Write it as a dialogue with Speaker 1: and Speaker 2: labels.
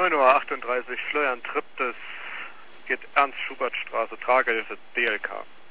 Speaker 1: 9:38 Uhr, Florian Tripp, das geht Ernst-Schubert-Straße, Tragehilfe DLK.